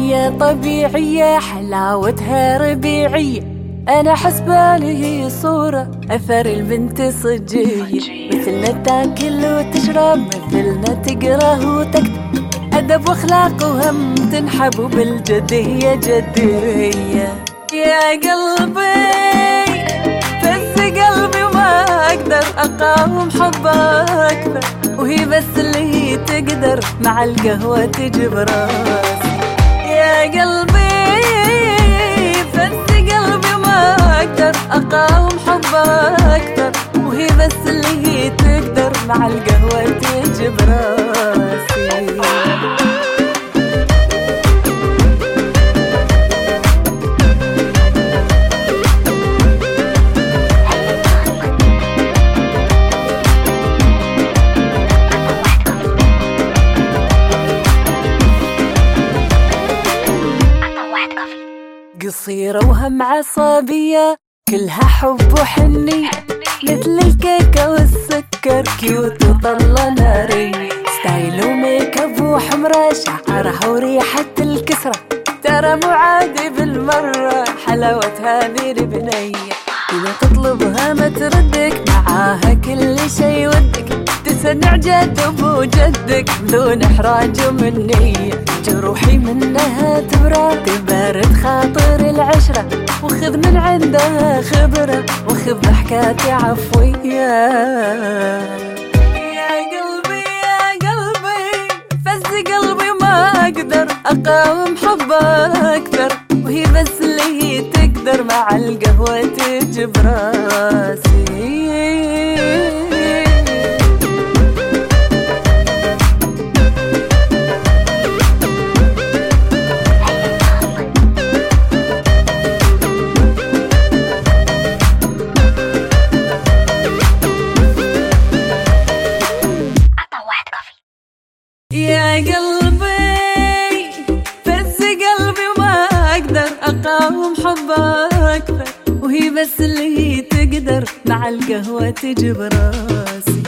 هي طبيعية حلاوتها ربيعية، أنا حسبالي صورة أثر البنت صجية، مثلنا تاكل وتشرب، مثلنا تقرأ وتكتب، أدب وأخلاق وهم تنحب، وبالجد هي جدية. يا قلبي فز قلبي وما أقدر أقاوم حبها أكثر، وهي بس اللي تقدر مع القهوة تجيب راسي. يا قلبي فز قلبي وما أقدر أقاوم حبها أكثر، وهي بس اللي تقدر مع القهوة تجيب راسي. قصيرة وهم عصبية، كلها حب وحنية، مثل الكيكة والسكر، كيوت وطلة نارية، ستايل وميك اب وحمرة، شعرها وريحة الكسرة، ترى مو عادي بالمرة، حلاوة هذه البنية، إذا تطلبها ما تردك، معاها كل شي ودك، تسنع جد أبو جدك بدون إحراج ومنية، جروحي منها تبرد، تبارد خاطر العشرة، وخذ من عندها خبرة، وخذ ضحكاتي عفوية. يا قلبي يا قلبي فز قلبي وما أقدر أقاوم حبها أكثر، وهي بس اللي تقدر مع القهوة تجيب راسي. يا قلبي فز قلبي وما أقدر أقاوم حبها أكثر، وهي بس اللي تقدر مع القهوة تجيب راسي.